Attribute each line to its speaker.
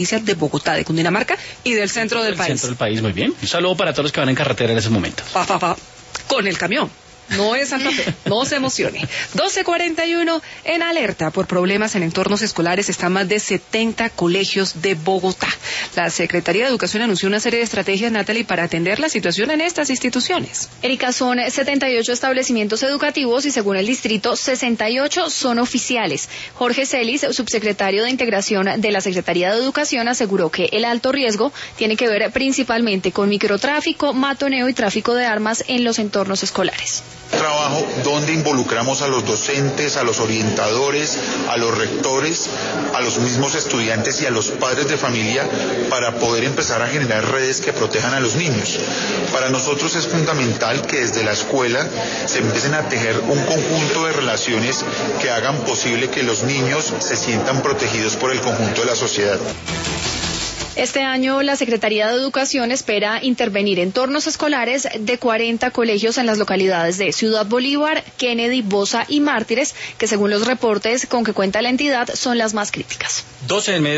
Speaker 1: de Bogotá, de Cundinamarca y del centro del país.
Speaker 2: Centro del país, muy bien. Un saludo para todos los que van en carretera en ese momento.
Speaker 1: Con el camión. No es Santa Fe, no se emocione. 12:41, en alerta por problemas en entornos escolares están más de 70 colegios de Bogotá. La Secretaría de Educación anunció una serie de estrategias, Natalie, para atender la situación en estas instituciones.
Speaker 3: Erika, son 78 establecimientos educativos y según el distrito, 68 son oficiales. Jorge Celis, subsecretario de Integración de la Secretaría de Educación, aseguró que el alto riesgo tiene que ver principalmente con microtráfico, matoneo y tráfico de armas en los entornos escolares.
Speaker 4: Trabajo donde involucramos a los docentes, a los orientadores, a los rectores, a los mismos estudiantes y a los padres de familia para poder empezar a generar redes que protejan a los niños. Para nosotros es fundamental que desde la escuela se empiecen a tejer un conjunto de relaciones que hagan posible que los niños se sientan protegidos por el conjunto de la sociedad.
Speaker 3: Este año la Secretaría de Educación espera intervenir en entornos escolares de 40 colegios en las localidades de Ciudad Bolívar, Kennedy, Bosa y Mártires, que según los reportes con que cuenta la entidad son las más críticas.
Speaker 2: 12 en medio.